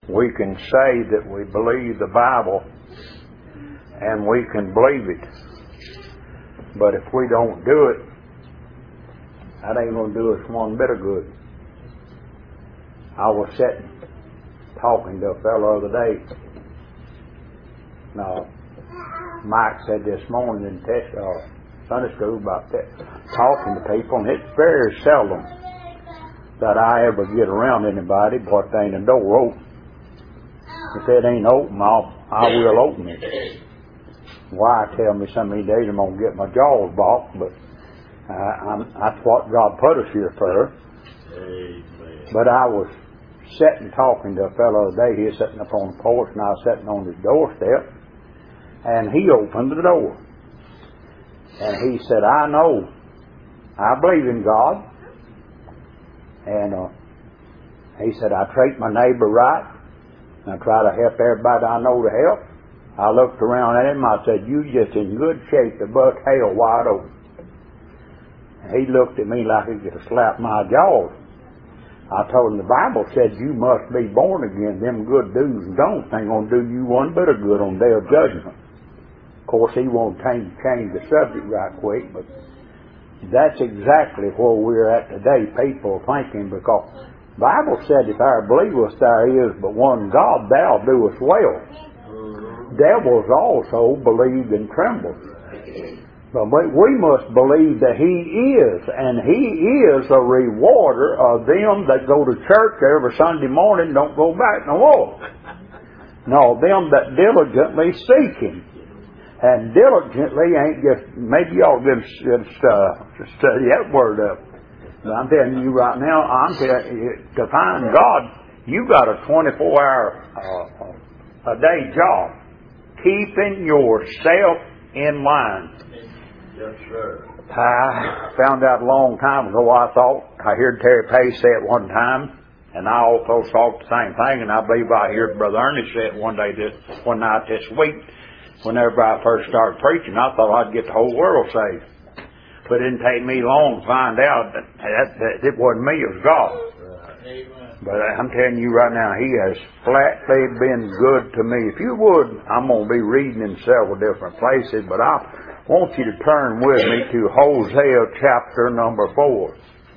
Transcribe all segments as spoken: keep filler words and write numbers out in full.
we can say that we believe the Bible and we can believe it. But if we don't do it, that ain't going to do us one bit of good. I was sitting talking to a fellow the other day. Now, Mike said this morning in test, uh, Sunday school about that, talking to people, and it's very seldom that I ever get around anybody but there ain't a door open. If it ain't open, I'll, I will open it. Why tell me some of these days I'm going to get my jaws boxed, but uh, I'm, that's what God put us here for. Amen. But I was sitting talking to a fellow the other day. He was sitting up on the porch, and I was sitting on his doorstep, and he opened the door. And he said, I know, I believe in God. And uh, he said, I treat my neighbor right, and I try to help everybody I know to help. I looked around at him, I said, you just in good shape to bust hell wide open. And he looked at me like he could have slapped my jaws. I told him the Bible said you must be born again. Them good do's and don'ts ain't going to do you one bit of good on day of judgment. Of course, he won't change, change the subject right quick, but that's exactly where we're at today. People thinking, because the Bible said if our believest there is but one God, thou doest well. Devils also believe and tremble. But we must believe that He is, and He is a rewarder of them that go to church every Sunday morning, don't go back no more. No, them that diligently seek Him. And diligently ain't just, maybe y'all just, just uh, study that word up. But I'm telling you right now, I'm telling you, to find God, you got a twenty-four hour uh, a day job. Keeping yourself in line. Yes, sir. I found out a long time ago, I thought, I heard Terry Pace say it one time, and I also thought the same thing, and I believe I heard Brother Ernest say it one day, this, one night this week. Whenever I first started preaching, I thought I'd get the whole world saved. But it didn't take me long to find out that, that, that it wasn't me, it was God. Amen. But I'm telling you right now, He has flatly been good to me. If you would, I'm going to be reading in several different places, but I want you to turn with me to Hosea chapter number four.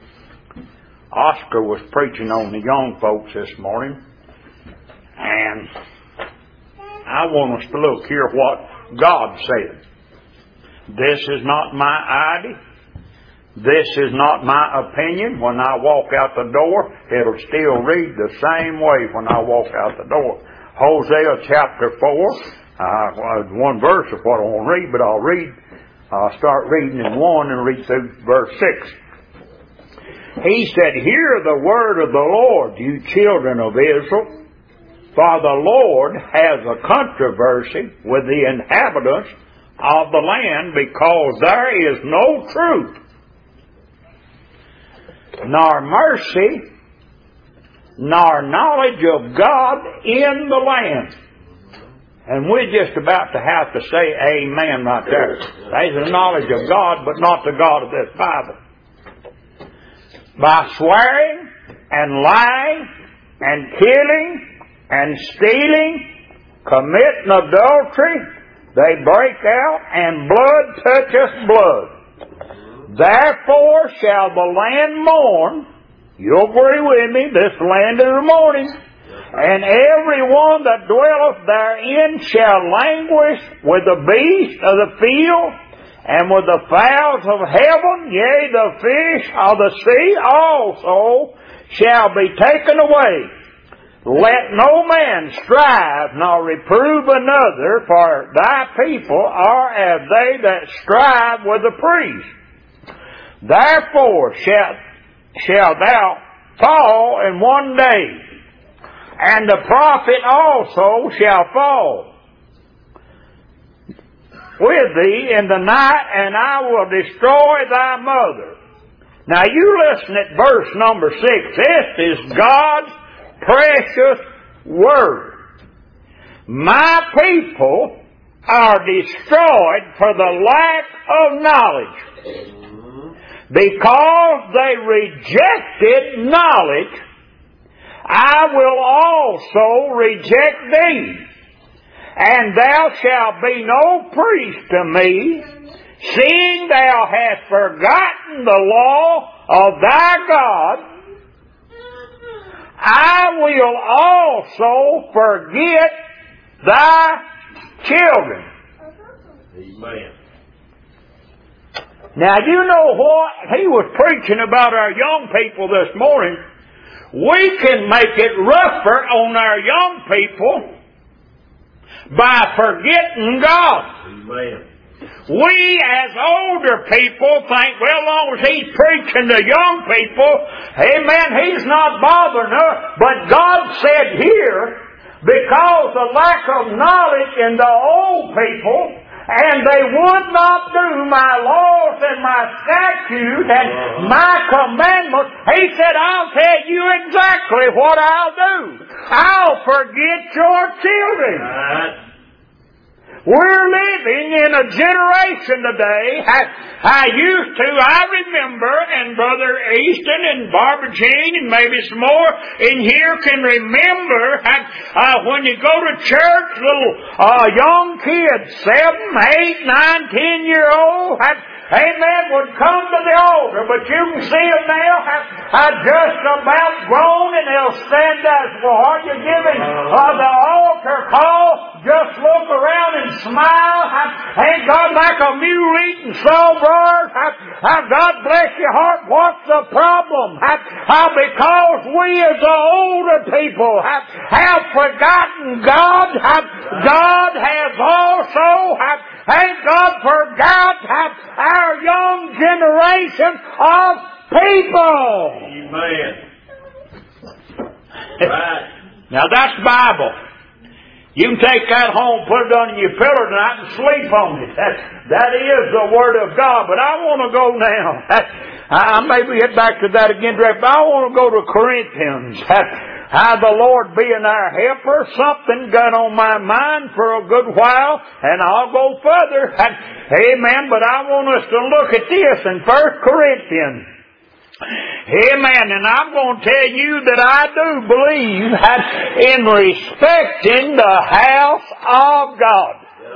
Oscar was preaching on the young folks this morning, and I want us to look here what God said. This is not my idea. This is not my opinion. When I walk out the door, it'll still read the same way when I walk out the door. Hosea chapter four. Uh, one verse of what I want to read, but I'll read. I'll start reading in one and read through verse six. He said, hear the word of the Lord, you children of Israel. For the Lord has a controversy with the inhabitants of the land, because there is no truth, nor mercy, nor knowledge of God in the land. And we're just about to have to say amen right there. There's the knowledge of God, but not the God of this Bible. By swearing and lying and killing and stealing, committing adultery, they break out, and blood toucheth blood. Therefore shall the land mourn. You agree with me, this land is mourning. And every one that dwelleth therein shall languish with the beasts of the field, and with the fowls of heaven, yea, the fish of the sea also shall be taken away. Let no man strive nor reprove another, for thy people are as they that strive with the priest. Therefore shalt, shalt thou fall in one day, and the prophet also shall fall with thee in the night, and I will destroy thy mother. Now you listen at verse number six. This is God's precious word. My people are destroyed for the lack of knowledge, because they rejected knowledge, I will also reject thee, and thou shalt be no priest to me, seeing thou hast forgotten the law of thy God. I will also forget thy children. Amen. Now, you know what? He was preaching about our young people this morning. We can make it rougher on our young people by forgetting God. Amen. We as older people think, well, as long as he's preaching to young people, amen, he's not bothering us. But God said here, because of lack of knowledge in the old people, and they would not do my laws and my statutes and my commandments, he said, I'll tell you exactly what I'll do. I'll forget your children. Right. We're living in a generation today. I, I used to, I remember, and Brother Easton and Barbara Jean and maybe some more in here can remember I, uh, when you go to church, little uh, young kids, seven, eight, nine, ten year old, I, amen, would come to the altar, but you can see them now, I, I just about grown, and they'll stand there. Well, are you giving uh, the altar call? Just look around and smile. I, ain't God like a mule eating sawbars? I, I, God bless your heart. What's the problem? I, I, because we as the older people I, have forgotten God. I, God has also, I, ain't God forgot I, our young generation of people. Amen. Right. Now that's Bible. You can take that home, put it under your pillow tonight and sleep on it. That, that is the Word of God. But I want to go now. I maybe get back to that again, but I want to go to Corinthians. How the Lord being our helper, something got on my mind for a good while, and I'll go further. Amen. But I want us to look at this in First Corinthians. Amen. And I'm going to tell you that I do believe in respecting the house of God.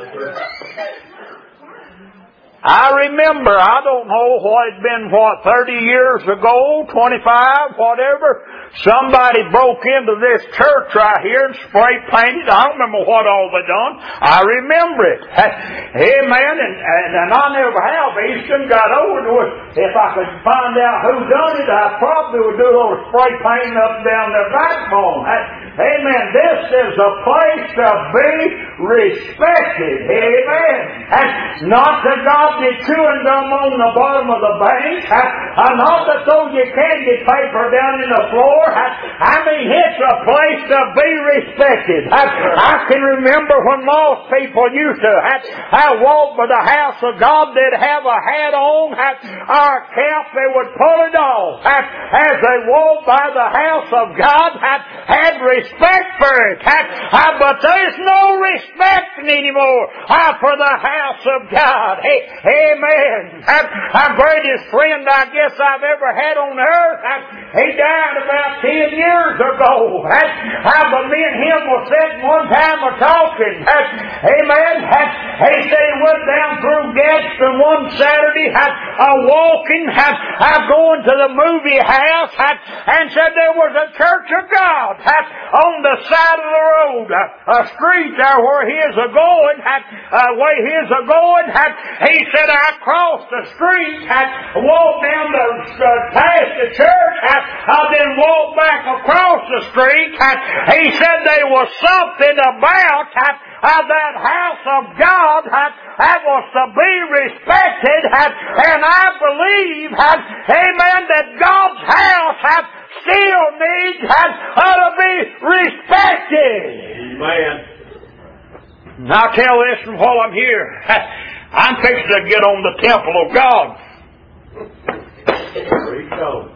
I remember, I don't know what it's been, what, thirty years ago, twenty-five, whatever, somebody broke into this church right here and spray painted. I don't remember what all they done. I remember it. Amen. And, and, and I never have. Easton got over to it. If I could find out who done it, I probably would do a little spray painting up and down their backbone. Amen. This is a place to be respected. Amen. And not that God did chewing gum on the bottom of the bank. Uh, not that throw your candy paper down in the floor. I mean, it's a place to be respected. I, I can remember when lost people used to I, I walk by the house of God, they'd have a hat on, I, or a cap, they would pull it off. I, as they walked by the house of God, I had respect for it. I, I, but there's no respect anymore I, for the house of God. Hey, amen. I, my greatest friend I guess I've ever had on earth, I, he died about ten years ago. I, I, but me and him were sitting one time a talking. I, amen. I, he said he went down through Gadsden one Saturday, I, I walking, I, I going to the movie house, I, and said there was a church of God I, on the side of the road, a, a street there where he is a going, I, uh, where he is a going. I, he said I crossed the street, I walked down the uh, past the church, I, I then walked back across the street. I, he said there was something about I, uh, that house of God I, that was to be respected, I, and I believe, I, amen, that God's house I, still needs I, uh, to be respected. Amen. And I'll tell this while I'm here. I'm fixing to get on the temple of God. There you go.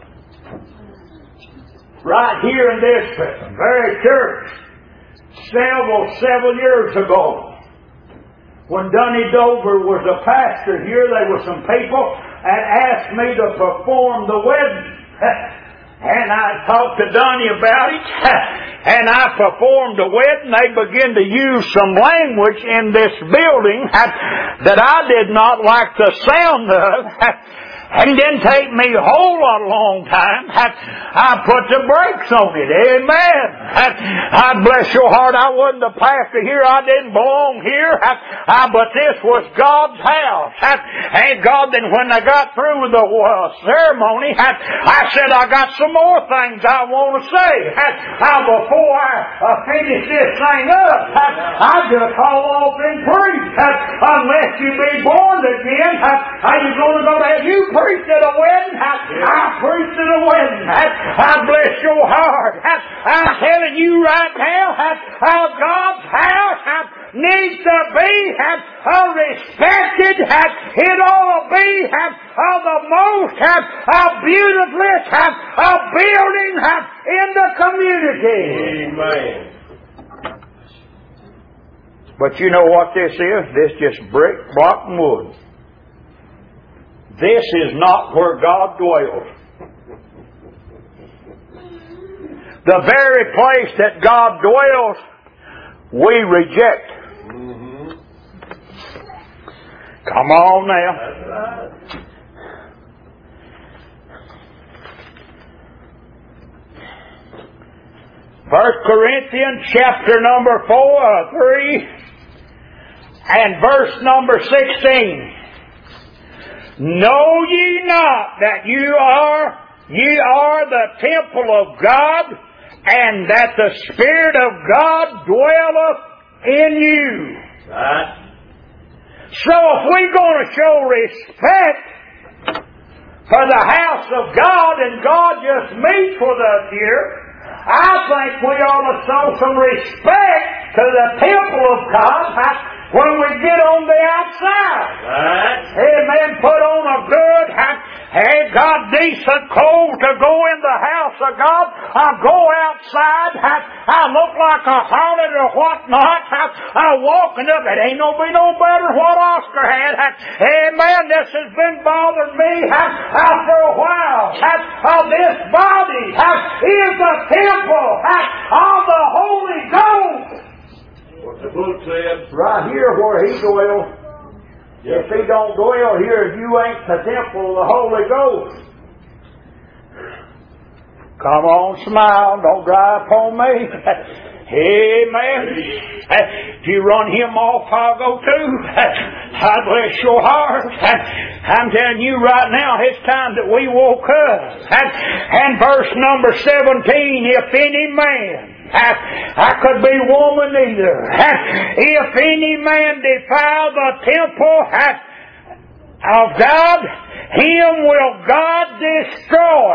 Right here in this very church, several, several years ago, when Dunny Dover was a pastor here, there were some people that asked me to perform the wedding. and I talked to Donnie about it, and I performed a wedding. They began to use some language in this building that I did not like the sound of. And it didn't take me a whole lot of long time. I, I put the brakes on it. Amen. I, I bless your heart. I wasn't the pastor here. I didn't belong here. I, I, but this was God's house. I, and God, then when I got through with the uh, ceremony, I, I said, I got some more things I want to say. I, I, before I uh, finish this thing up, I, I just haul off and preach. I, unless you be born again, I, are you going to go to have you preached at a wedding? I, I preached at a wedding. I, I bless your heart. I, I'm telling you right now how God's house I, needs to be I, respected. I, it ought to be I, the most I, beautiful I, building I, in the community. Amen. But you know what this is? This just brick, block, and wood. This is not where God dwells. The very place that God dwells, we reject. Mm-hmm. Come on now. That's right. First Corinthians chapter number four, uh, three, and verse number sixteen. Know ye not that you are ye are the temple of God, and that the Spirit of God dwelleth in you? Right. So if we're going to show respect for the house of God, and God just meets with us here, I think we ought to show some respect to the temple of God when we get on the outside. Right. Amen. Put on a good, hey, God, decent clothes to go in the house of God. I go outside. I, I look like a harlot or whatnot. I, I walking up. It ain't no be no better what Oscar had. I, amen. This has been bothering me I, I, for a while. I, uh, this body I, is the temple I, of the Holy Ghost. What the book said. Right here where He dwells. Yes. If He don't dwell here, you ain't the temple of the Holy Ghost. Come on, smile. Don't dry upon me. Amen. If you run Him off, I'll go too. I bless your heart. I'm telling you right now, it's time that we woke up. And verse number seventeen, if any man, I, I could be woman either. If any man defile the temple of God, him will God destroy.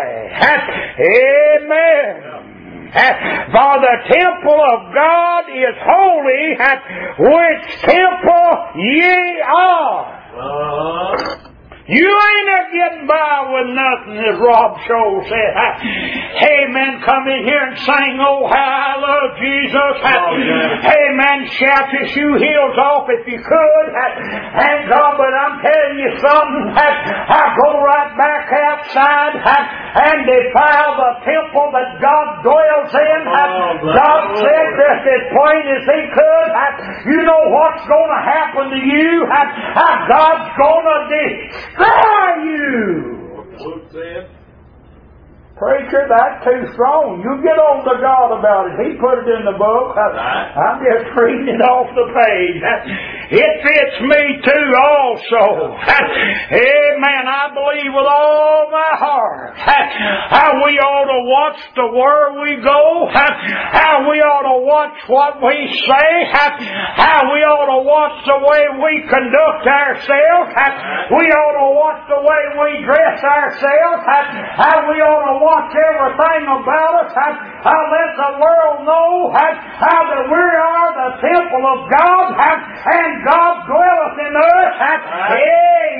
Amen. For the temple of God is holy, which temple ye are. Uh-huh. You ain't a getting by with nothing, as Rob Scholl said. Hey, man, come in here and sing, oh, how I love Jesus. Oh, yeah. Hey, man, shout your shoe heels off if you could. And God, but I'm telling you something. I go right back outside and defile the temple that God dwells in. Oh, God said this as plain as He could. You know what's going to happen to you? God's going to destroy you. What the book said. Preacher, that's too strong. You get on to God about it. He put it in the book. I, Right. I'm just reading it off the page. It fits me too also. Amen. I believe with all my heart how we ought to watch the where we go, how we ought to watch what we say, how we ought to watch the way we conduct ourselves, we ought to watch the way we dress ourselves, how we ought to watch everything about us, how let the world know how that we are the temple of God, and God dwelleth in us. Amen.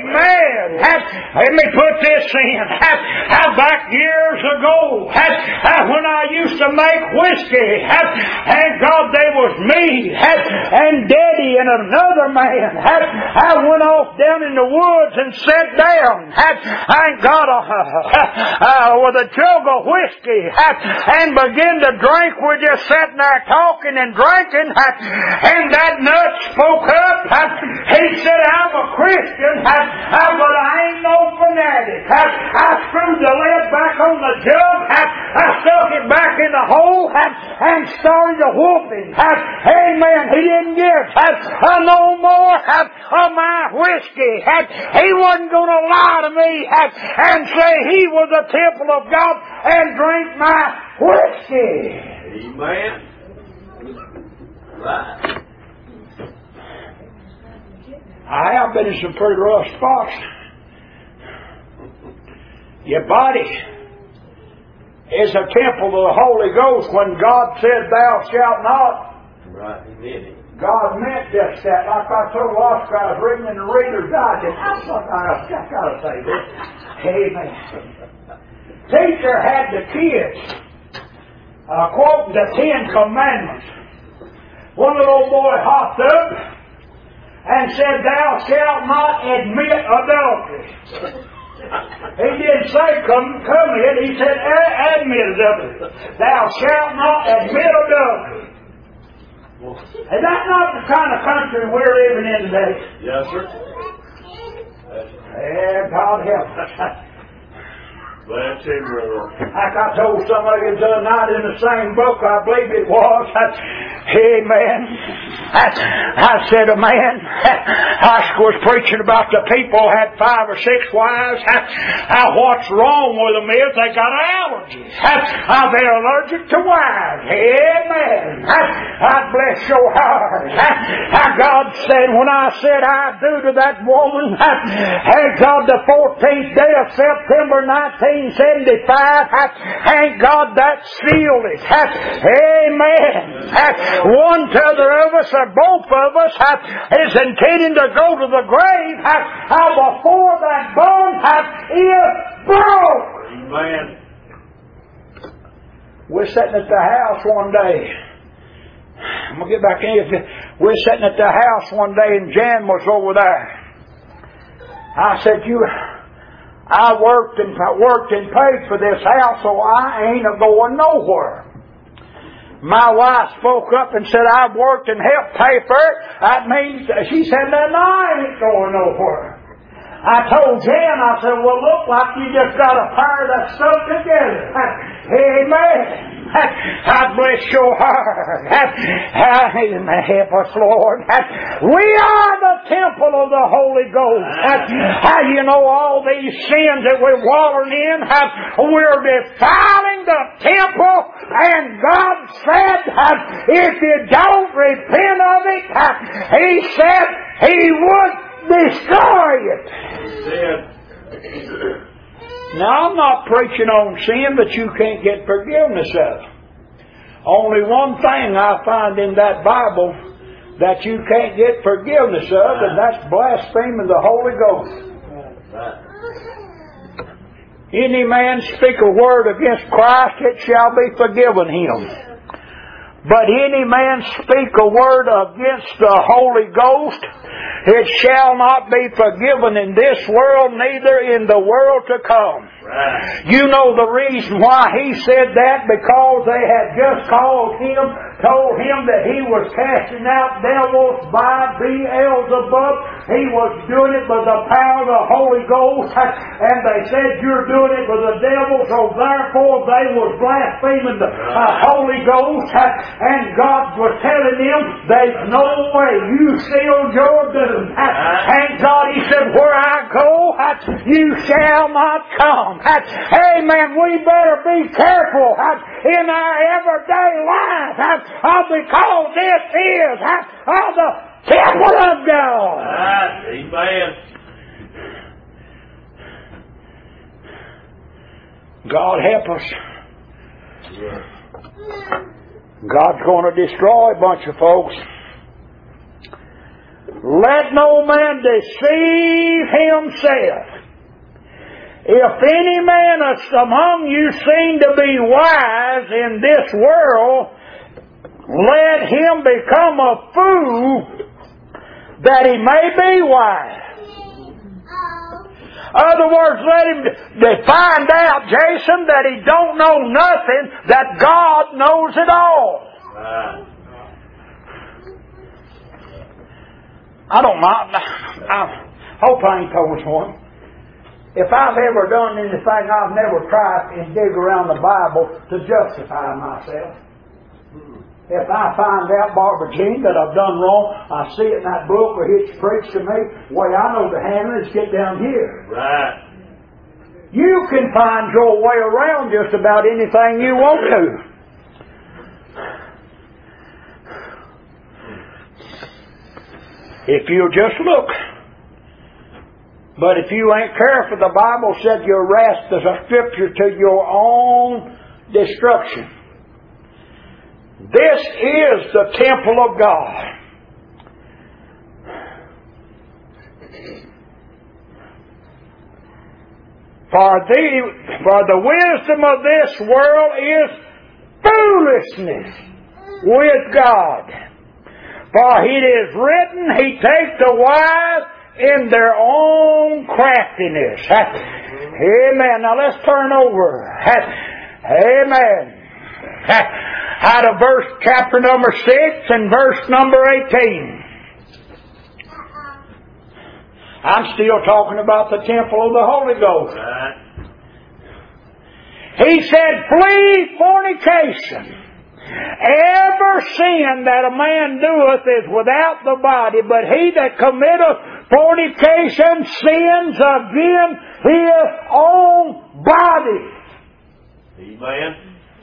Amen. Let me put this in. How back years ago, when I used to make whiskey, and God, there was me and Daddy and another man. I went off down in the woods and sat down. I got a, uh, with a jug of whiskey and began to drink. We're just sitting there talking and drinking, and that nut spoke up. He said, I'm a Christian, but I ain't no fanatic. I screwed the lid back on the jug, I stuck it back in the hole, and started to whooping. Amen. He didn't get no more of my whiskey. He wasn't going to lie to me and say he was a temple of God and drink my whiskey. Amen. Right. I have been in some pretty rough spots. Your body is a temple of the Holy Ghost. When God said, thou shalt not, Right, he did it. God meant just that. Like I told Oscar, I was reading in the Reader's Digest. I thought, I just got to say this. Amen. Teacher had the kids uh, quoting the Ten Commandments. One little boy hopped up and said, thou shalt not admit adultery. He didn't say come, come in. He said admit adultery. Thou shalt not admit adultery. Is that not the kind of country we're living in today? Yes, sir. Yeah, God help us. Bless him, brother. Like I told somebody the other night in the same book, I believe it was, amen. I, I said a man, I was preaching about the people had five or six wives. I, what's wrong with them is they got allergies. I, they're allergic to wives. Amen. I, I bless your heart. I, God said, when I said I do to that woman, I, God, the fourteenth day of September nineteen seventy-five, thank God that sealed it. Amen. One to the other of us, or both of us, is intending to go to the grave before that bone is broke. Amen. We're sitting at the house one day. I'm going to get back in here. We're sitting at the house one day and Jan was over there. I said, you... I worked and worked and paid for this house, so I ain't a going nowhere. My wife spoke up and said, I've worked and helped pay for it. That means, she said, no, I ain't going nowhere. I told Jan, I said, well, look like you just got a pair that's stuck together. Amen. God bless your heart. Amen. Help us, Lord. We are the temple of the Holy Ghost. How you know all these sins that we're wallowing in? We're defiling the temple, and God said, if you don't repent of it, He said He would destroy it. Now, I'm not preaching on sin that you can't get forgiveness of. Only one thing I find in that Bible that you can't get forgiveness of, and that's blaspheming the Holy Ghost. Any man speak a word against Christ, it shall be forgiven him. But any man speak a word against the Holy Ghost, it shall not be forgiven in this world, neither in the world to come. Right. You know the reason why he said that? Because they had just called him, told him that he was casting out devils by Beelzebub. He was doing it by the power of the Holy Ghost. And they said, you're doing it with the devil, so therefore they was blaspheming the uh, Holy Ghost. And God was telling them, there's no way you sealed your doom. Thank God, He said, where I go, you shall not come. Amen. We better be careful in our everyday life because this is the temple of God. Amen. God help us. God's going to destroy a bunch of folks. Let no man deceive himself. If any man among you seem to be wise in this world, let him become a fool that he may be wise. In other words, let him they find out, Jason, that he don't know nothing, that God knows it all. Right. I don't mind. I hope I ain't told one. If I've ever done anything, I've never tried and dig around the Bible to justify myself. If I find out, Barbara Jean, that I've done wrong, I see it in that book where it's preached to me, the way I know to handle it is get down here. Right. You can find your way around just about anything you want to. If you just look. But if you ain't careful, the Bible said you'll rest as a scripture to your own destruction. This is the temple of God. For the, for the wisdom of this world is foolishness with God. For it is written, He takes the wise in their own craftiness. Amen. Now let's turn over. Amen. Out of verse chapter number six and verse number eighteen. I'm still talking about the temple of the Holy Ghost. He said, flee fornication. Every sin that a man doeth is without the body, but he that committeth fornication sins against his own body. Amen.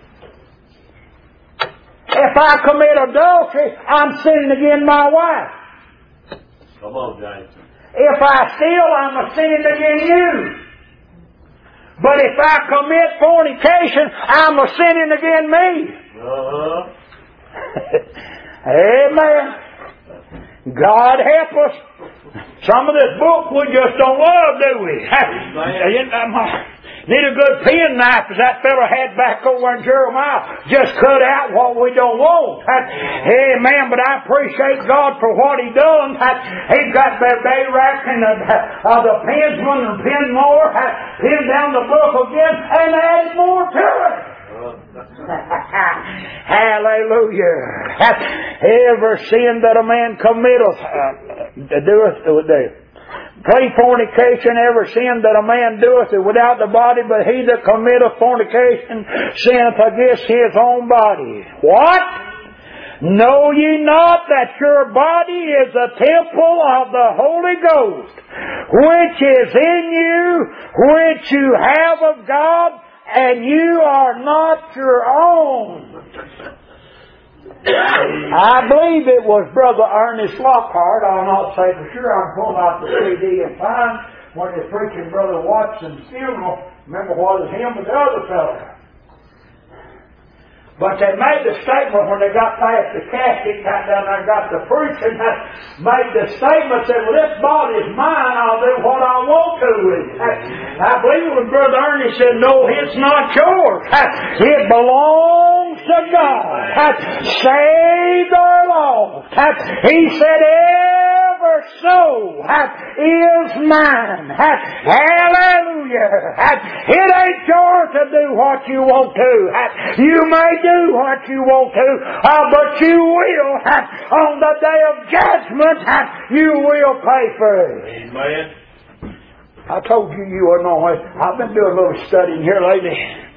If I commit adultery, I'm sinning against my wife. Come on, James. If I steal, I'm a sinning against you. But if I commit fornication, I'm a sinning against me. Uh-huh. Amen. God help us. Some of this book we just don't love, do we? Need a good penknife, as that fellow had back over in Jeremiah. Just cut out what we don't want. Amen. But I appreciate God for what He done. He got the Barak and the, uh, the pensman and pen more, pinned down the book again, and added more to it. Hallelujah. Every sin that a man committeth, uh, doeth, doeth. Flee fornication, every sin that a man doeth is without the body, but he that committeth fornication sinneth against his own body. What? Know ye not that your body is a temple of the Holy Ghost, which is in you, which you have of God, and you are not your own? I believe it was Brother Ernest Lockhart. I'll not say for sure. I'm pulling out the C D and find when they're preaching Brother Watson's funeral. Remember what was him and the other fellow. But they made the statement when they got past the casket, got down there and got the preaching, made the statement, said, well, this body is mine, I'll do what I want to with it. I believe when Brother Ernest said, no, it's not yours. It belongs to God. Saved or lost. He said, every soul is mine. Hallelujah. It ain't yours to do what you want to. You may do what you want to, uh, but you will, uh, on the day of judgment, uh, you will pay for it. Amen. I told you you were know it. I've been doing a little studying here lately.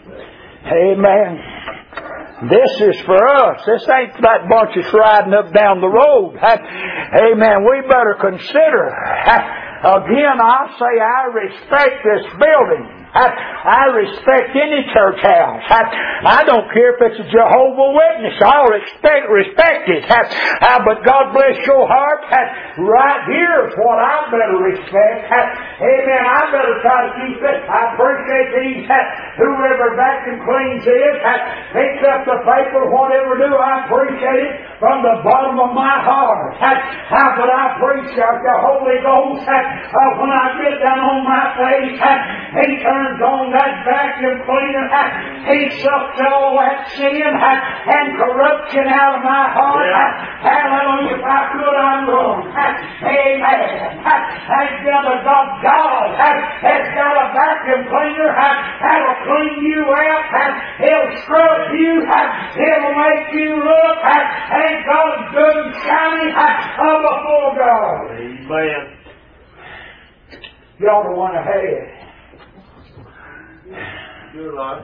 Amen. This is for us. This ain't that bunch that's riding up down the road. Uh, amen. We better consider. Uh, again, I say I respect this building. I respect any church house. I don't care if it's a Jehovah's Witness. I'll respect, respect it. But God bless your heart. Right here is what I better respect. Amen. I better try to keep it. I appreciate these. Whoever vacuum cleans is, picks up the paper, whatever do, I appreciate it from the bottom of my heart. How could I appreciate the Holy Ghost when I get down on my face? He turns on that vacuum cleaner. He sucks all that sin and corruption out of my heart. Yeah. Hallelujah. If I could, I'm wrong. Amen. Has got a God, God has got a vacuum cleaner that'll clean you out. He'll scrub you. He'll make you look. Ain't God good and shiny before God? Amen. You ought to want to have it. Good Lord.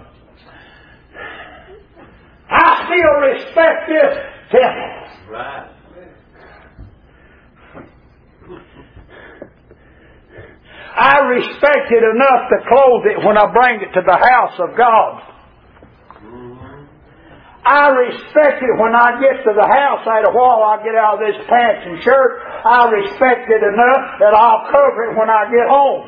I still respect this temple. Right. I respect it enough to clothe it when I bring it to the house of God. Mm-hmm. I respect it when I get to the house. After a while I get out of this pants and shirt. I respect it enough that I'll cover it when I get home.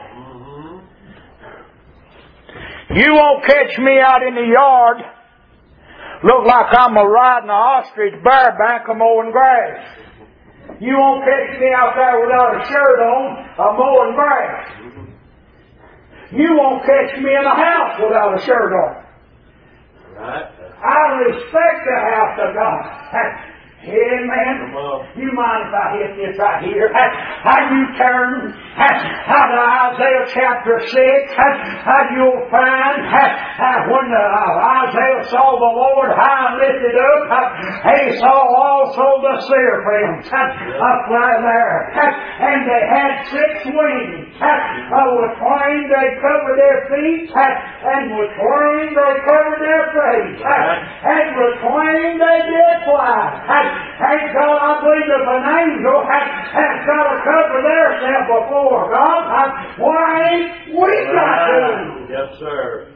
Mm-hmm. You won't catch me out in the yard look like I'm a riding an ostrich bareback a mowing grass. You won't catch me out there without a shirt on, a mowing grass. You won't catch me in a house without a shirt on. Right. I respect the house of God. Amen. You mind if I hit this right here? How you turn how to Isaiah chapter six, how you'll find when Isaiah saw the Lord high and lifted up, he saw also the seraphims up right there. And they had six wings. With twain they covered their feet, and with twain they covered their face, and with twain they did fly. Thank God, I believe if an angel has, has got to cover themselves before God, why ain't we got to? Yes, sir.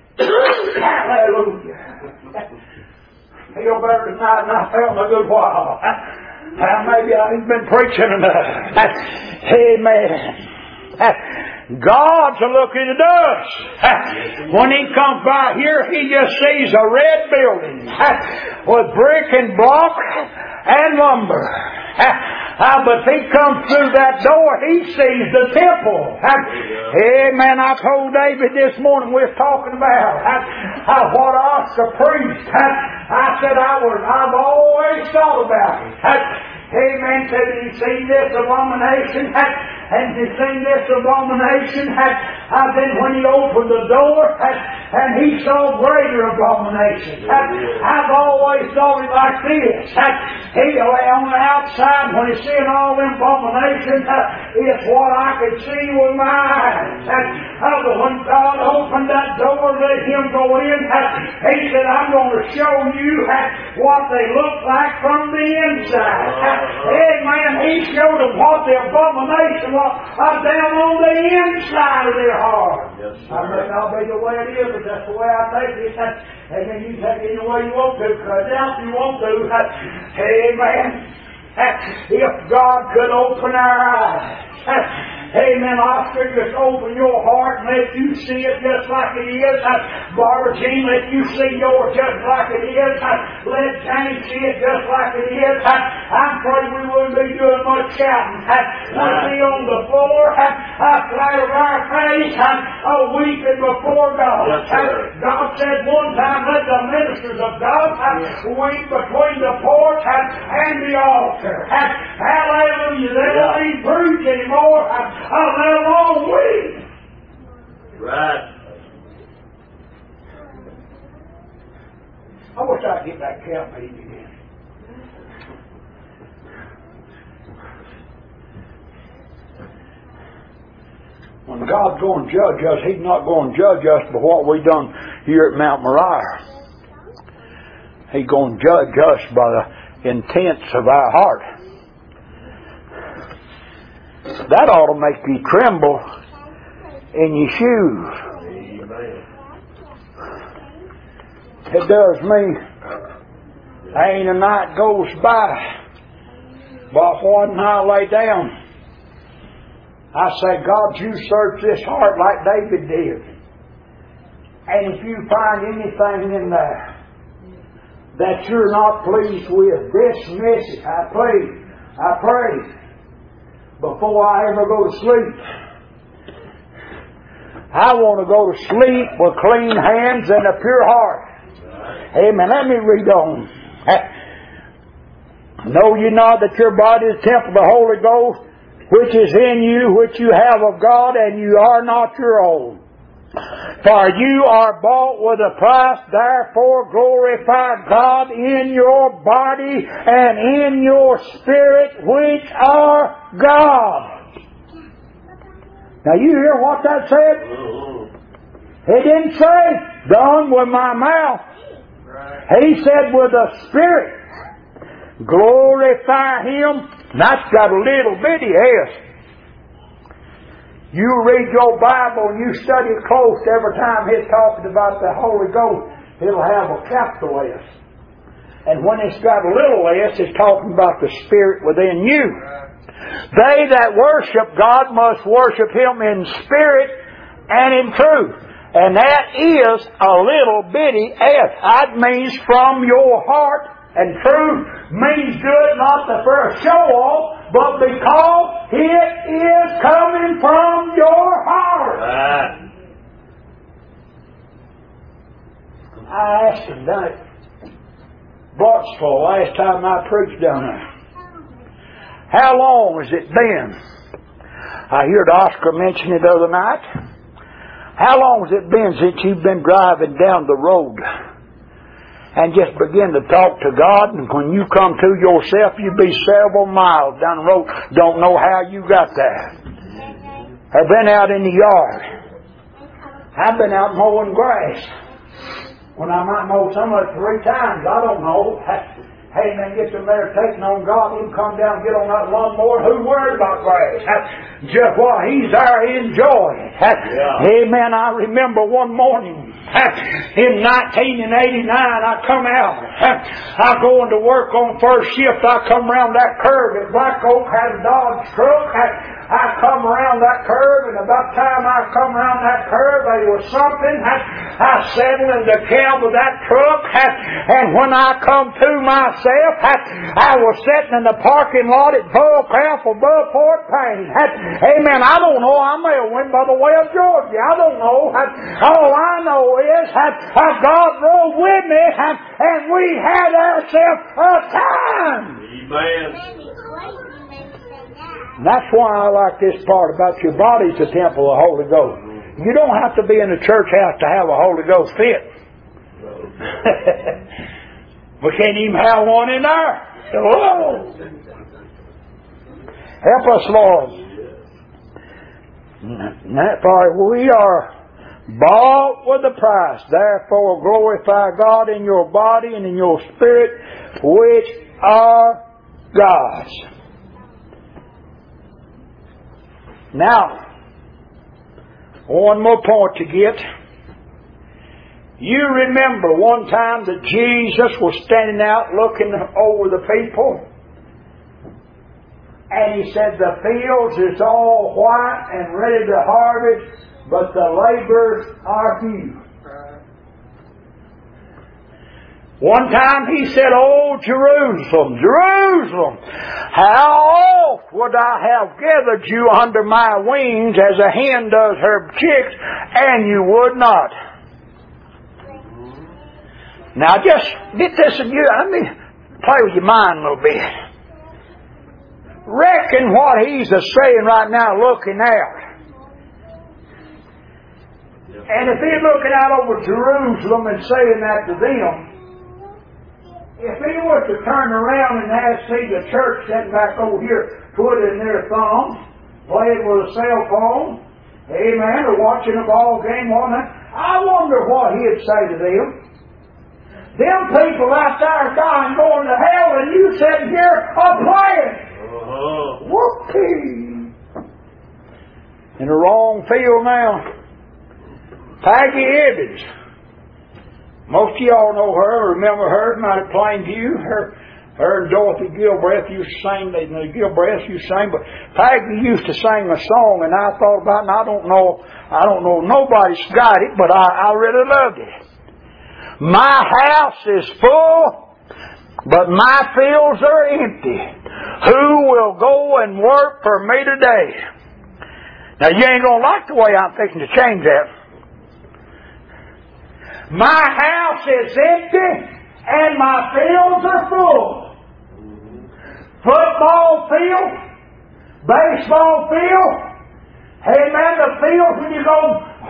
Hallelujah. Feel better tonight than I felt in a good while. Now, maybe I've been preaching enough. Amen. God's a looking at us. When He comes by here, He just sees a red building with brick and block and lumber. But if He comes through that door, He sees the temple. Amen. I told David this morning we were talking about what us the priest. I said I was. I've always thought about it. Amen. Said you seen this abomination. And you seen this abomination, and then when He opened the door, and He saw greater abominations. I've always thought it like this. He on the outside, when He's seeing all them abominations, it's what I could see with my eyes. But when God opened that door, let Him go in, He said, I'm going to show you what they look like from the inside. Amen. He showed them what the abomination was down on the inside of their heart. Yes, I may not be the way it is, but that's the way I take it. And then you take it any way you want to, because else you won't do. Amen. If God could open our eyes. Amen. Oscar, just open your heart and let you see it just like it is. Barbara Jean, let you see yours just like it is. Let James see it just like it is. I'm afraid we wouldn't be doing much shouting. We'd be on the floor, flat of our face, weeping before God. Yes, God said one time, let the ministers of God weep between the porch and the altar. Hallelujah. They won't be preached anymore. I'll let them all weep. Right. I wish I could get that camp meeting again. When God's going to judge us, He's not going to judge us for what we done here at Mount Moriah. He's going to judge us by the intents of our heart. That ought to make you tremble in your shoes. It does me. Ain't a night goes by. But when I lay down, I say, God, you search this heart like David did. And if you find anything in there that you're not pleased with, dismiss it. I pray, I pray, before I ever go to sleep. I want to go to sleep with clean hands and a pure heart. Amen. Let me read on. Know ye not that your body is the temple of the Holy Ghost, which is in you, which you have of God, and you are not your own? For you are bought with a price, therefore glorify God in your body and in your spirit, which are God's. Now you hear what that said? He didn't say, done with my mouth. He said with the spirit. Glorify Him. And that's got a little bitty S. You read your Bible and you study it close every time it's talking about the Holy Ghost, it'll have a capital S. And when it's got a little s, it's talking about the Spirit within you. They that worship God must worship Him in spirit and in truth. And that is a little bitty s. That means from your heart, and truth means good not for a show off, but because it is coming from your heart. Right. I asked him down at Bartsville last time I preached down there, how long has it been? I heard Oscar mention it the other night. How long has it been since you've been driving down the road and just begin to talk to God, and when you come to yourself, you be several miles down the road, don't know how you got there? I've been out in the yard. I've been out mowing grass. When I might mow some of it three times, I don't know. Hey man, get some meditation on God, let him come down and get on that lawnmower. Who worried about grass? Just while he's there enjoying. Yeah. Amen. I remember one morning in nineteen eighty-nine, I come out. I go into work on first shift. I come around that curve at Black Oak, had a Dodge truck. I come around that curve, and about the time I come around that curve, there was something. I, I settled in the cab of that truck, and when I come to myself, I, I was sitting in the parking lot at Bullcraft or Bullport Payne. Amen. I don't know. I may have went by the way of Georgia. I don't know. All I know is that God rode with me, and we had ourselves a time. Amen. And that's why I like this part about your body's the temple of the Holy Ghost. You don't have to be in a church house to have a Holy Ghost fit. We can't even have one in there. Whoa. Help us, Lord. For we are bought with a price. Therefore glorify God in your body and in your spirit, which are God's. Now, one more point to get. You remember one time that Jesus was standing out looking over the people, and He said, the fields is all white and ready to harvest, but the laborers are few. One time He said, oh, Jerusalem, Jerusalem, how oft would I have gathered you under my wings as a hen does her chicks, and you would not. Now just get this in you. Let me play with your mind a little bit. Reckon what He's a saying right now, looking out. And if He's looking out over Jerusalem and saying that to them, if He was to turn around and ask, see the church sitting back over here, twiddling their thumbs, playing with a cell phone, amen, or watching a ball game one night, I wonder what He'd say to them. Them people out there dying, going to hell, and you sitting here a-playing. Uh-huh. Whoopee! In the wrong field now. Peggy Evans. Most of y'all know her, remember her, might have plain view. Her, her and Dorothy Gilbreth used to sing, the Gilbreths used to sing, but Peggy used to sing a song, and I thought about it, and I don't know, I don't know, nobody's got it, but I, I really loved it. My house is full, but my fields are empty. Who will go and work for me today? Now you ain't gonna like the way I'm fixing to change that. My house is empty and my fields are full. Football field, baseball field, hey man, the field when you go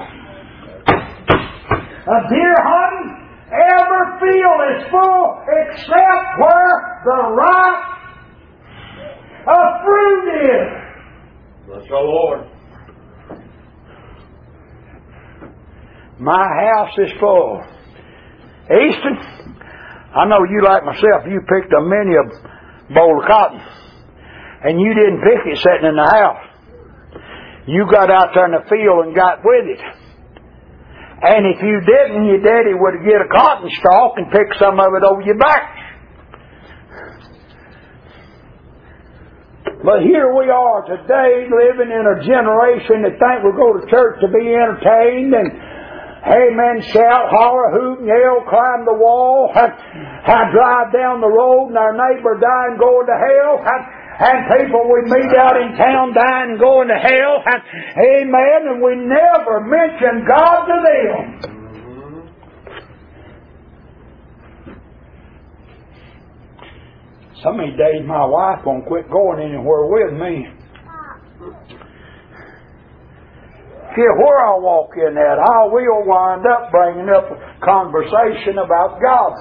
a deer hunting, every field is full except where the ripe of fruit is. Bless the Lord. My house is full. Easton, I know you like myself, you picked a many a bowl of cotton. And you didn't pick it sitting in the house. You got out there in the field and got with it. And if you didn't, your daddy would get a cotton stalk and pick some of it over your back. But here we are today living in a generation that think we go to church to be entertained and amen, shout, holler, hoot, and yell, climb the wall, and, and drive down the road and our neighbor die and go into hell, and, and people we meet out in town dying and going to hell, and, amen, and we never mention God to them. Some of these days my wife won't quit going anywhere with me. Yeah, where I walk in at, I will wind up bringing up a conversation about God.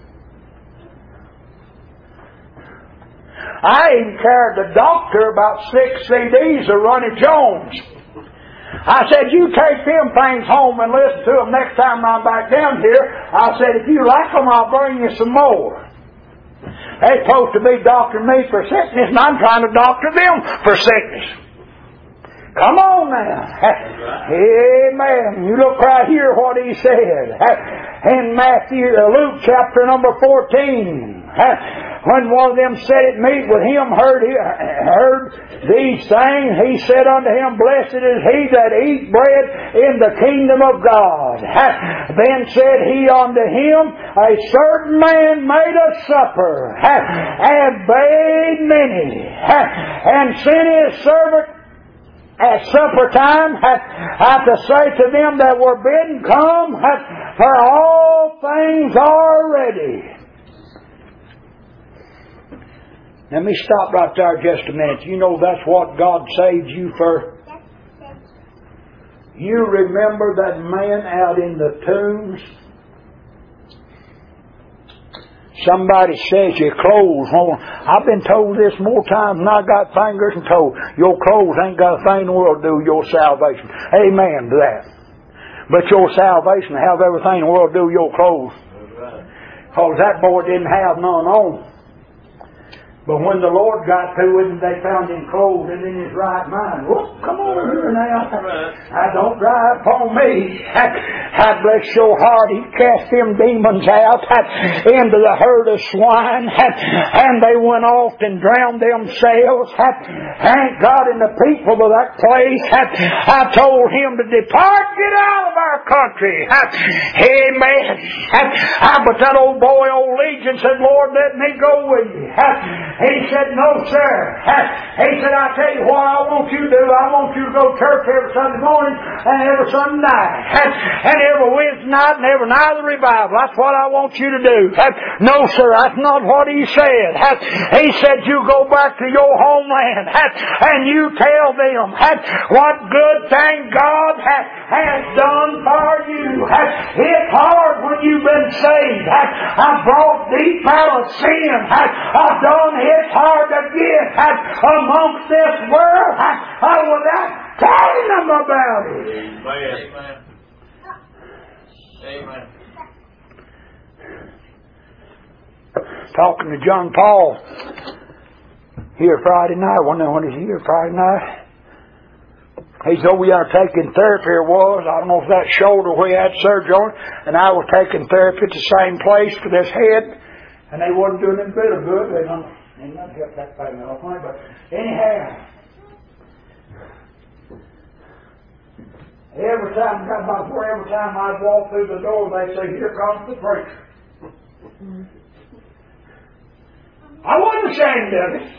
I even carried the doctor about six C Ds of Ronnie Jones. I said, you take them things home and listen to them next time I'm back down here. I said, if you like them, I'll bring you some more. They're supposed to be doctoring me for sickness, and I'm trying to doctor them for sickness. Come on now. Amen. You look right here what he said. In Matthew, Luke chapter number fourteen. When one of them sat at meat with him, heard, heard these things, he said unto him, Blessed is he that eat bread in the kingdom of God. Then said he unto him, A certain man made a supper, and bade many, and sent his servant at supper time, I to say to them that were bidden, Come, for all things are ready. Let me stop right there just a minute. You know that's what God saved you for? You remember that man out in the tombs? Somebody says your clothes won't. I've been told this more times than I got fingers and told. Your clothes ain't got a thing in the world to do with your salvation. Amen to that. But your salvation will have everything in the world to do with your clothes. Because that boy didn't have none on. But when the Lord got to it and they found him clothed and in his right mind, whoop, come on here now. I don't drive upon me. I bless your heart. He cast them demons out into the herd of swine, and they went off and drowned themselves. Thank God in the people of that place. I told him to depart, get out of our country. Amen. But that old boy, old Legion, said, Lord, let me go with you. He said, no, sir. He said, I tell you what I want you to do. I want you to go to church every Sunday morning and every Sunday night. And every Wednesday night and every night of the revival. That's what I want you to do. No, sir, that's not what he said. He said, you go back to your homeland and you tell them what good thing God has done for you. It's hard when you've been saved. I brought deep out of sin. I've done it's hard to get amongst this world without telling them about it. Amen. Amen. Talking to John Paul here Friday night. I wonder when he's here Friday night. He's over there taking therapy, or was. I don't know if that shoulder where he had surgery on it. And I was taking therapy at the same place for this head. And they wasn't doing a bit of good. They don't, they not help that pain off me. But anyhow, every time, got about four, every time I'd walk through the door, they'd say, "Here comes the preacher." I wasn't ashamed of it.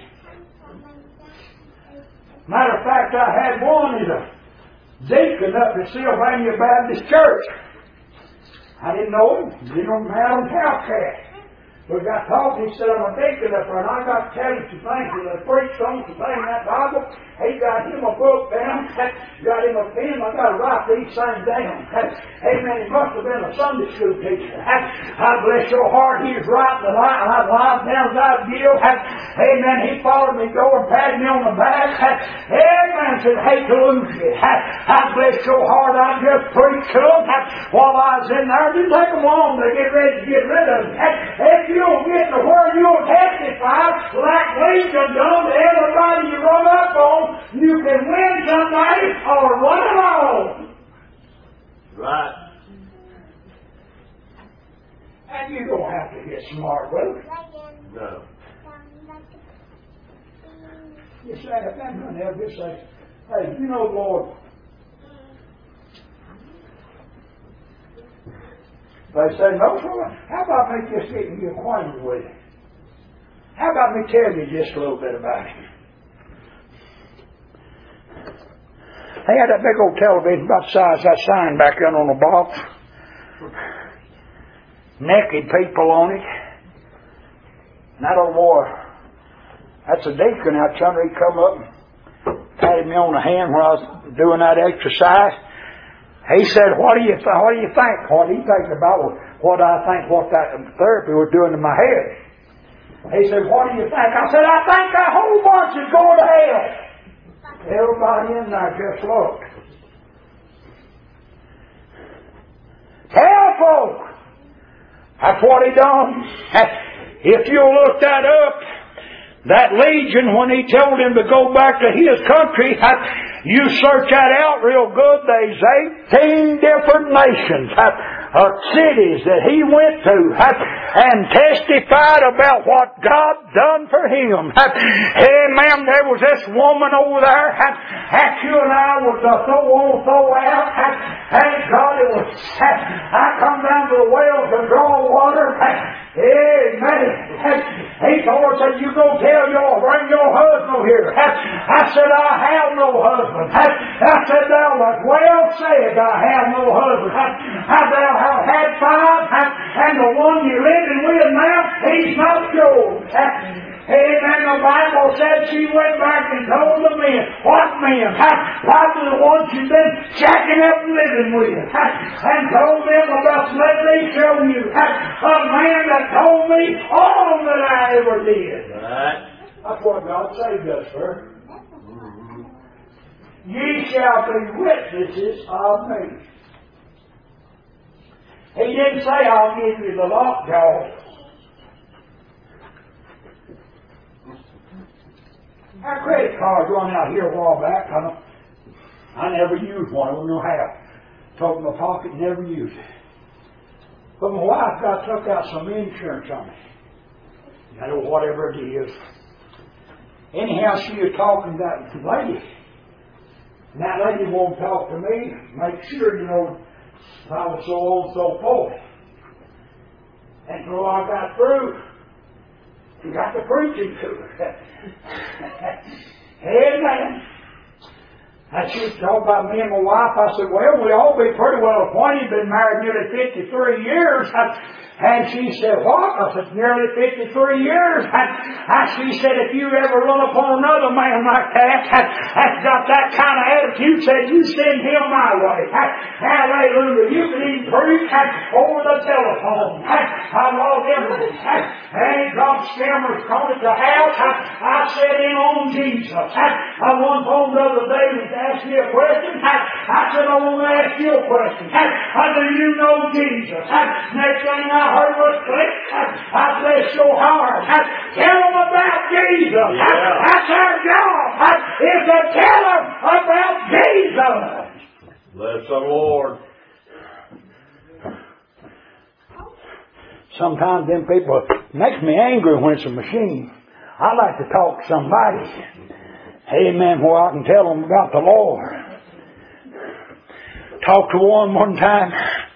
Matter of fact, I had one as a deacon up at Sylvania Baptist Church. I didn't know him. Didn't know him out on Cowcat. We got talking, he said, "I'm a deacon up there, and I got to tell you some things." He was preached on some things in that Bible. He got him a book down, got him a pen. I got to write these things down. Amen. He must have been a Sunday school teacher. I bless your heart. He was writing the life down as I'd give. Amen. He followed me, go and patted me on the back. Amen. Said, "Hate to lose you." I bless your heart. I just preached to him while I was in there. It didn't take them long to get ready to get rid of him. If you'll get to where you'll testify like Legion done to everybody you run up on, you can win somebody or run alone. Right. And you don't have to get smart with it. No. You say, if I'm going to have this, say, "Hey, you know, Lord," they say, "No, sir. How about me just getting you acquainted with him? How about me tell you just a little bit about him?" They had that big old television about the size of that sign back there on the box. Naked people on it. And that old boy, that's a deacon out yonder. He come up and patted me on the hand when I was doing that exercise. He said, what do you th- what do you think? What do you think about what I think what that therapy was doing to my head? He said, "What do you think?" I said, "I think a whole bunch is going to hell." Everybody in there just looked. Tell folk. That's what he done. If you look that up, that Legion, when he told him to go back to his country, you search that out real good, there's eighteen different nations or cities that he went to and testified about what God done for him. Amen. There was this woman over there that you and I was so on, so out. Thank God it was. I come down to the well to draw water. Amen. He told her, said, "You go tell your, bring your husband here." I said, "I have no husband." I said, "Thou was well said, I have no husband." I thou have had five, and the one you're living with now, he's not yours. Amen. The Bible said she went back and told the men. What men? Probably the ones she's been shacking up and living with. And told them about, "Let me show you a man that told me all that I ever did." Right. That's what God saved us for. Ye shall be witnesses of me. He didn't say, "I'll give you the lockjaw." Our credit cards run out here a while back. I, don't, I never used one. I don't know how. Took in my pocket, never used it. But my wife got took out some insurance on it. I know whatever it is. Anyhow, she was talking to that lady. And that lady won't talk to me. Make sure, you know, I was so old, so forth. And so I got through. He got to preaching to her. Amen. And she was talking about me and my wife. I said, "Well, we all be pretty well acquainted. Been married nearly fifty-three years. And she said, "What?" I said, "Nearly fifty-three years. And she said, "If you ever run upon another man like that, that's got that kind of attitude, said you send him my way." Hallelujah. You can even preach over the telephone. I love him. Ain't God scammers come to the house. I, I said in on Jesus. I once home the other day to ask me a question. I said, "I want to ask you a question. How do you know Jesus?" Next thing I heard was click. I bless your heart. Tell them about Jesus. Yeah. That's our job. Is to tell them about Jesus. blood. Bless the Lord. Sometimes them people makes me angry when it's a machine. I like to talk to somebody. Amen. Where I can tell them about the Lord. Talked to one one time.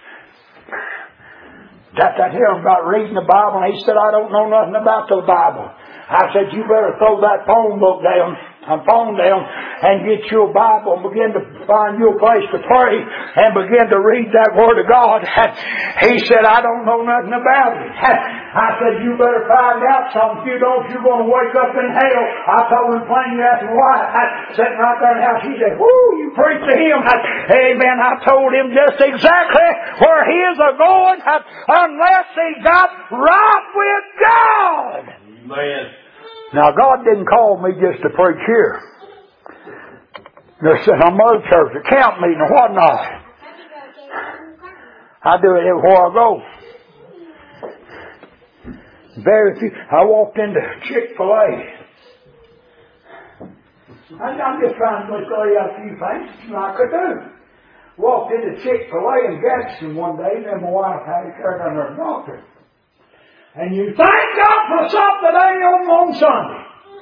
Got to hear him about reading the Bible, and he said, I don't know nothing about the Bible. I said, you better throw that phone book down, a phone down, and get your Bible and begin to find you a place to pray and begin to read that Word of God. He said, I don't know nothing about it. I said, you better find out something. If you don't, you're going to wake up in hell. I told him plain as and white. Sitting right there in the house, he said, whoo, you preach to him. Amen. I told him just exactly where he is going unless he got right with God. Amen. Now, God didn't call me just to preach here. There's a mother church, a camp meeting, or whatnot. I do it everywhere I go. Very few. I walked into Chick-fil-A. I'm just trying to tell you a few things I could do. Walked into Chick-fil-A in Gadsden one day, and then my wife had to carry down her doctor. And you thank God for something that ain't on on Sunday.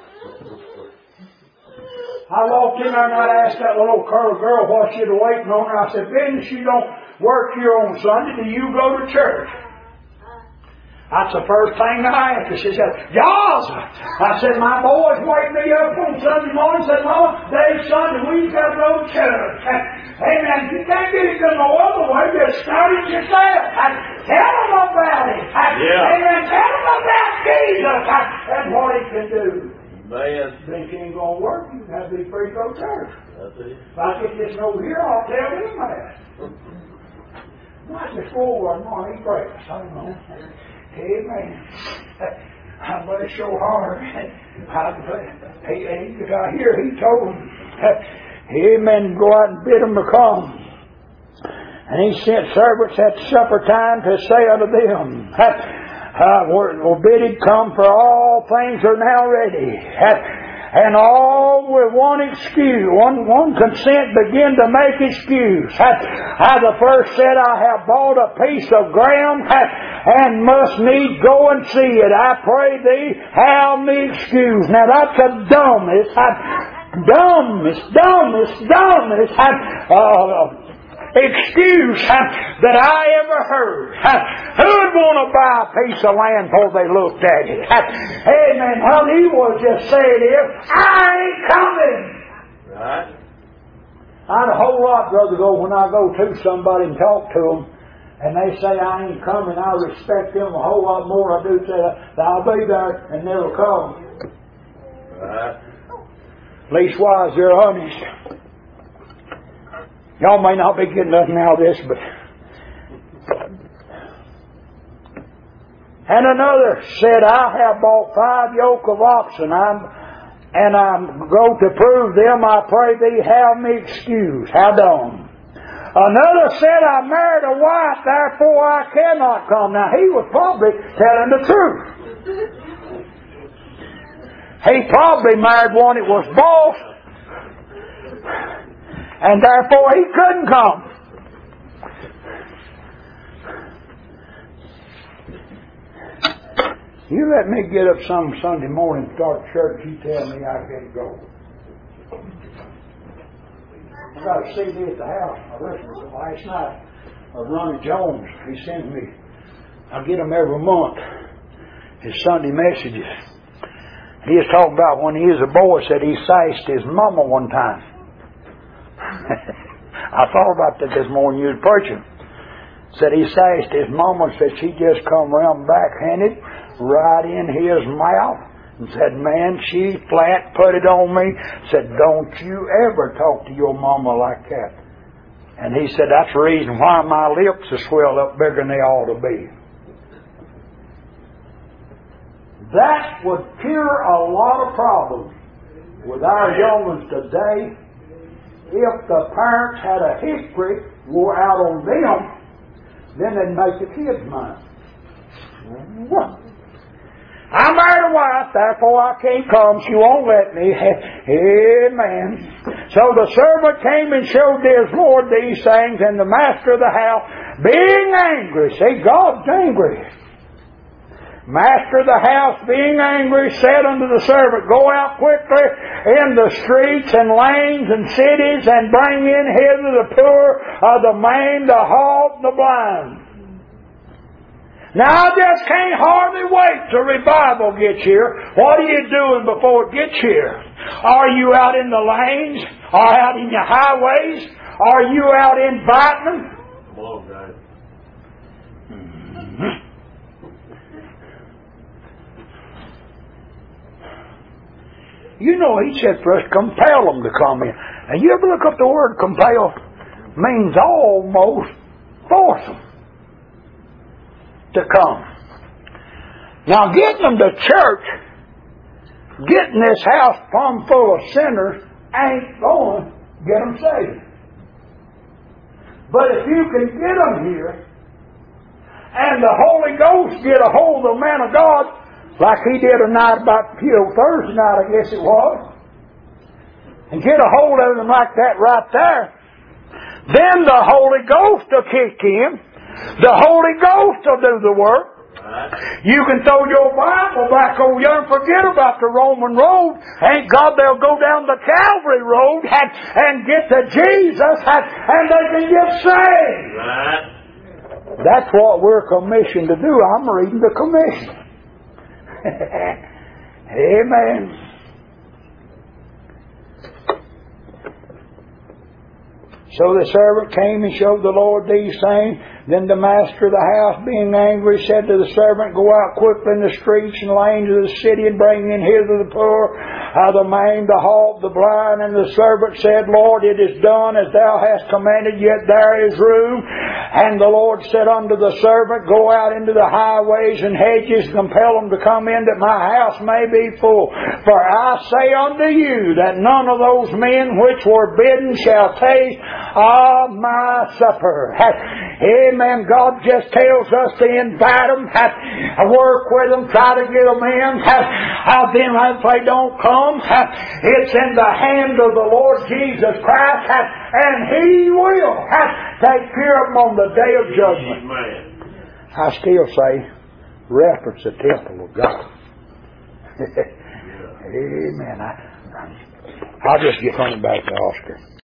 I walked in there and I asked that little curly girl what she'd waiting on her. I said, Ben, she don't work here on Sunday. Do you go to church? That's the first thing I asked her. She said, Yas. I said, my boys wake me up on Sunday morning and said, Mama, today's Sunday, we've got to go to church. Amen. You can't get it no other way. Just start it yourself. Tell them about it. Yeah. Amen. Tell them about Jesus and what he can do. Man. Think it ain't going to work. You have to be free to go to church. That's it. If I get this over here, I'll tell them that. Not just forward, morning breakfast. I don't know. Amen. I bless so hard. I, he, he, I hear he told him, amen, go out and bid them to come. And he sent servants at supper time to say unto them, uh, will bid him come, for all things are now ready. And all with one excuse, one, one consent begin to make excuse. I the first said, I have bought a piece of ground and must need go and see it. I pray thee, have me excuse. Now that's the dumbest, dumbest, dumbest, dumbest uh, excuse that I ever heard. Who would want to buy a piece of land before they looked at it? Amen. All he was just saying is, I ain't coming. Right. I'd a whole lot rather go when I go to somebody and talk to them, and they say I ain't coming. I respect them a whole lot more than I do say that I'll be there and never come. Right. Leastwise, they're honest. Y'all may not be getting nothing out of this, but... And another said, I have bought five yoke of oxen, I'm, and I go to prove them, I pray thee, have me excused. How dumb. Another said, I married a wife, therefore I cannot come. Now, he was probably telling the truth. He probably married one that was boss, and therefore he couldn't come. You let me get up some Sunday morning and start church, you tell me I can't go. I got a C D at the house. I listened to it last night of Ronnie Jones. He sends me, I get them every month, his Sunday messages. He was talking about when he was a boy, said he sashed his mama one time. I thought about that this morning you was preaching. Said he sashed his mama, said she just come around backhanded right in his mouth and said, man, she flat put it on me. Said, don't you ever talk to your mama like that. And he said, that's the reason why my lips are swelled up bigger than they ought to be. That would cure a lot of problems with our young ones today if the parents had a history wore out on them. Then they'd make the kids mind. I married a wife, therefore I can't come. She won't let me. Amen. So the servant came and showed his Lord these things, and the master of the house, being angry, see, God's angry. Master of the house, being angry, said unto the servant, Go out quickly in the streets and lanes and cities, and bring in hither the poor, uh, the maimed, the halt, and the blind. Now, I just can't hardly wait till revival gets here. What are you doing before it gets here? Are you out in the lanes? Or out in the highways? Are you out inviting them? Come on, guys. Mm-hmm. You know, He said for us, compel them to come in. And you ever look up the word compel? Means almost force them to come. Now, getting them to church, getting this house plumb full of sinners, ain't going to get them saved. But if you can get them here, and the Holy Ghost get a hold of the man of God, like He did a night about, you know, Thursday night, I guess it was, and get a hold of them like that right there, then the Holy Ghost will kick in. The Holy Ghost will do the work. You can throw your Bible back over there and forget about the Roman road. Thank God they'll go down the Calvary road and, and get to Jesus and, and they can get saved. Right. That's what we're commissioned to do. I'm reading the commission. Amen. So the servant came and showed the Lord these things. Then the master of the house, being angry, said to the servant, Go out quickly in the streets and lanes of the city, and bring in hither the poor, uh, the maimed, the halt, the blind. And the servant said, Lord, it is done as thou hast commanded, yet there is room. And the Lord said unto the servant, Go out into the highways and hedges, and compel them to come in, that my house may be full. For I say unto you, that none of those men which were bidden shall taste of my supper. Amen. God just tells us to invite them, work with them, try to get them in. Then if they don't come, it's in the hand of the Lord Jesus Christ, and He will take care of them on the day of judgment. Amen. I still say, reference the temple of God. Amen. I, I'll just get running back to Oscar.